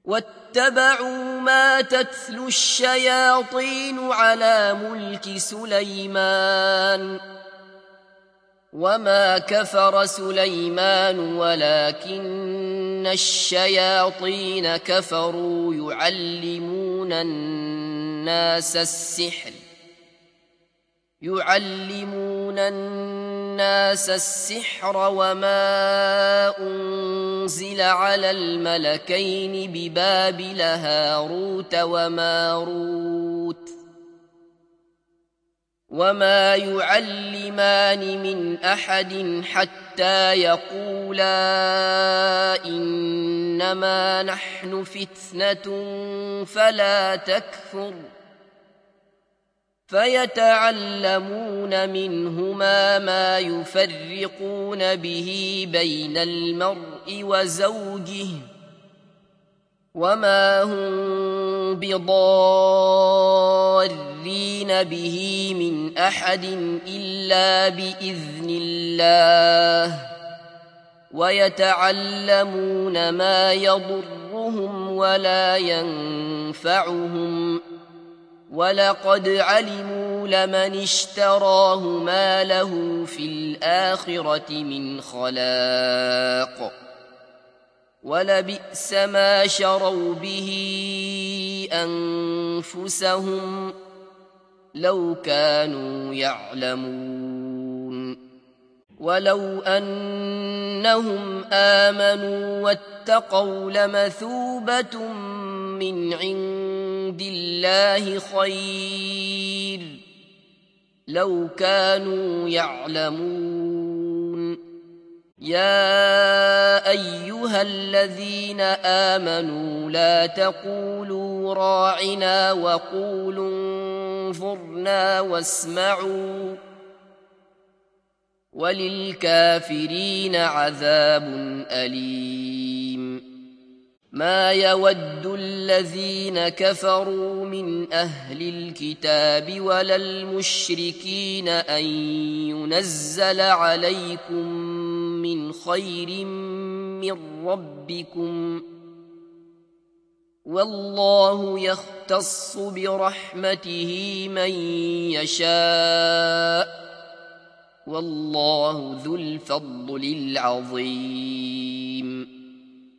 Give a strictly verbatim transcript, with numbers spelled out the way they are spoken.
واتبعوا ما تتلو الشياطين على ملك سليمان وما كفر سليمان ولكن الشياطين كفروا يعلمون الناس السحر يعلمون الناس السحر وما أنزل على الملكين ببابل هاروت وماروت وما يعلمان من أحد حتى يقولا إنما نحن فتنة فلا تكفر فيتعلمون منهما ما يفرقون به بين المرء وزوجه وما هم بضارين به من أحد إلا بإذن الله ويتعلمون ما يضرهم ولا ينفعهم ولقد علموا لمن اشتراه ما له في الآخرة من خلاق ولبئس ما شروا به أنفسهم لو كانوا يعلمون ولو أنهم آمنوا واتقوا لمثوبة من عند الله خير لو كانوا يعلمون يا أيها الذين آمنوا لا تقولوا راعنا وقولوا انظرنا واسمعوا وللكافرين عذاب أليم ما يود الذين كفروا من أهل الكتاب ولا المشركين أن ينزل عليكم من خير من ربكم والله يختص برحمته من يشاء والله ذو الفضل العظيم